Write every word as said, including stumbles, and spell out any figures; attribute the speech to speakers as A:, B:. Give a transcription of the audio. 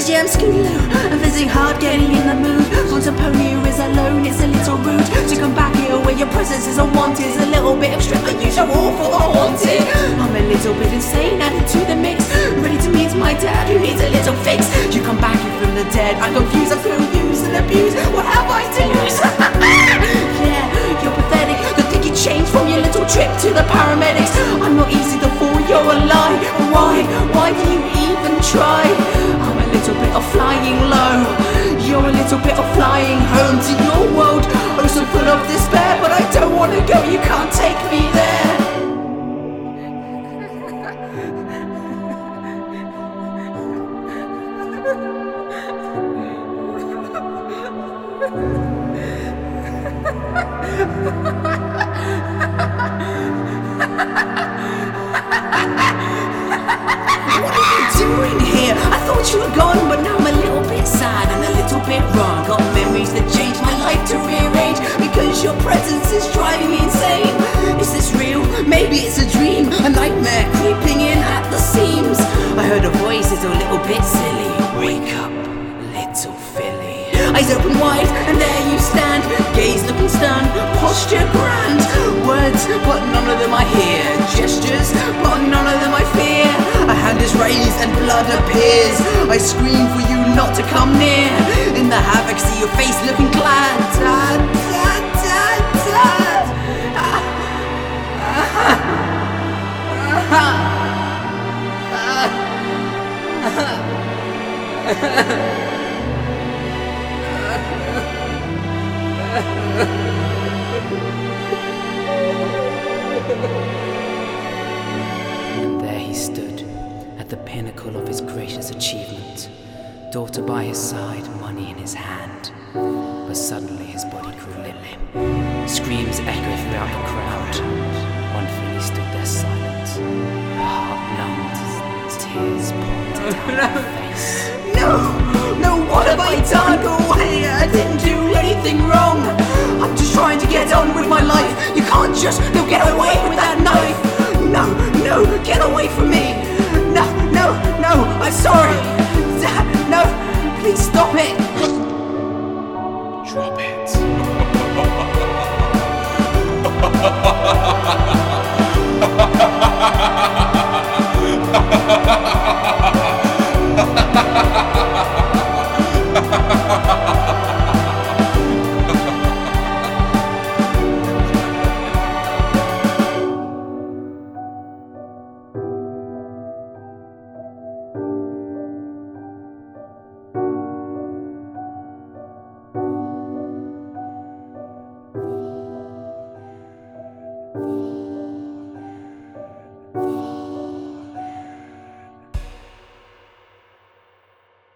A: Cause yeah, I'm Scooby Loo, I'm visiting hard, getting in the mood. Want a pony who is alone, it's a little rude to come back here where your presence is unwanted. It's a little bit of strength, unusual for the haunted. I'm a little bit insane, added to the mix, ready to meet my dad who needs a little fix. You come back here from the dead, I'm confused, I feel used and abused. What have I to lose? Yeah, you're pathetic. Good thing you changed from your little trip to the paramedics. I'm not easy to fool, you're a lie. Why? Why do you even try? I'm a little bit of flying low. You're a little bit of flying home to your world. Oh, so full of despair, but I don't want to go. You can't take me there. What are you doing here? I thought you were gone, but now I'm a little bit sad and a little bit wrong. Got memories that changed my life to rearrange, because your presence is driving me insane. Is this real? Maybe it's a dream, a nightmare creeping in at the seams. I heard a voice, it's a little bit silly. Wake up, little filly. Eyes open wide, and there you stand, gaze looking stern, posture grand. Words, but none of them I hear. Gestures, but none of them I fear. A hand is raised and blood appears. I scream for you not to come near. In the havoc, see your face looking glad. Dad, dad, dad, dad. Ah, ah, ah, ah. And there he stood, at the pinnacle of his gracious achievement, daughter by his side, money in his hand. But suddenly his body grew limp. Screams echo throughout the crowd. One filly stood there silent, her heart numbed, tears poured down her face. No, no, what have I done? Go away, I didn't do anything wrong. I'm just trying to get on with my life. You can't just, no, get away with that knife. No, no, get away from me. No, no, no, I'm sorry. Dad, no, please stop it.
B: Drop it.
A: You